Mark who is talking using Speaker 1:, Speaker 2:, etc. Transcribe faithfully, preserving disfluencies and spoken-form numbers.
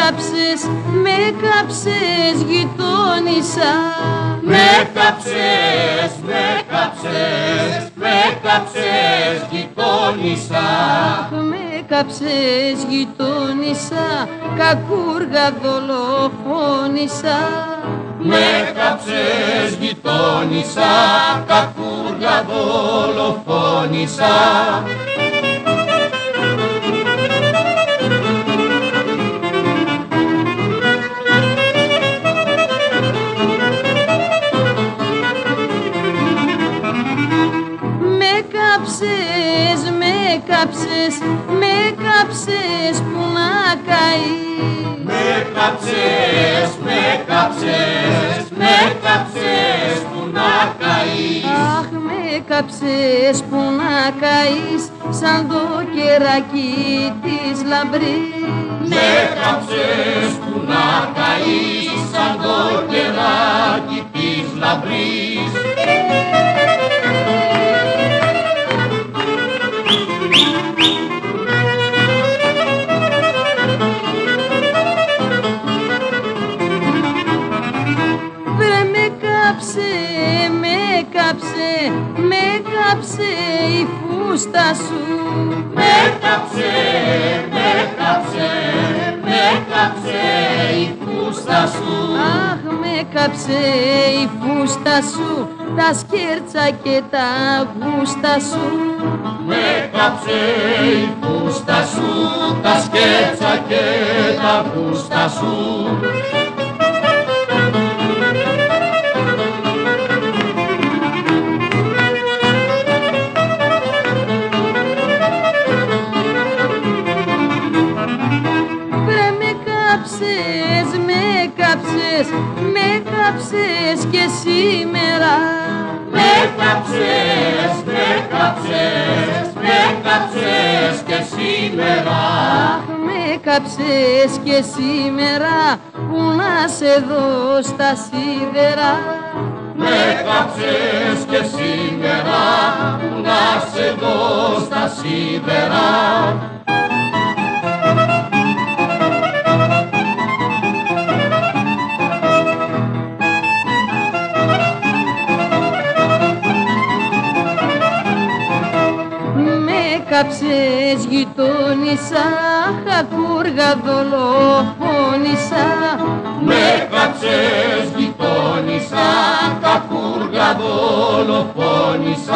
Speaker 1: κάψες, με κάψες γειτόνισσα.
Speaker 2: Με κάψες, με κάψες, με κάψες γειτόνισσα.
Speaker 1: Με κάψες γειτόνισσα, κακούργα δολοφόνισσα.
Speaker 2: Με κάψες γειτόνισσα, κακούργα δολοφόνισσα.
Speaker 1: Με κάψες, με κάψες, με κάψες που να καεί.
Speaker 2: Με κάψες, με κάψες, με κάψες που να καείς.
Speaker 1: Αχ, με κάψες που να καείς σαν το κεράκι της λαμπρής.
Speaker 2: Με κάψες που να καείς σαν το κεράκι της λαμπρής.
Speaker 1: Με κάψε, με κάψε η φούστα σου.
Speaker 2: Με κάψε, με κάψε, με κάψε η φούστα σου.
Speaker 1: Αχ, με κάψε η φούστα σου, τα σκέρτσα και τα γούστα σου.
Speaker 2: Με κάψε η φούστα σου, τα σκέρτσα και τα γούστα σου.
Speaker 1: Με κάψες, με κάψες και σήμερα.
Speaker 2: Με κάψες, με κάψες, με κάψες και σήμερα.
Speaker 1: Αχ, με κάψες και σήμερα που να σε δω στα σίδερα.
Speaker 2: Με κάψες και σήμερα που να σε δω στα σίδερα.
Speaker 1: Με κάψες γειτόνισσα, κακούργα δολοφόνισσα.
Speaker 2: Με κάψες γειτόνισσα, κακούργα δολοφόνισσα.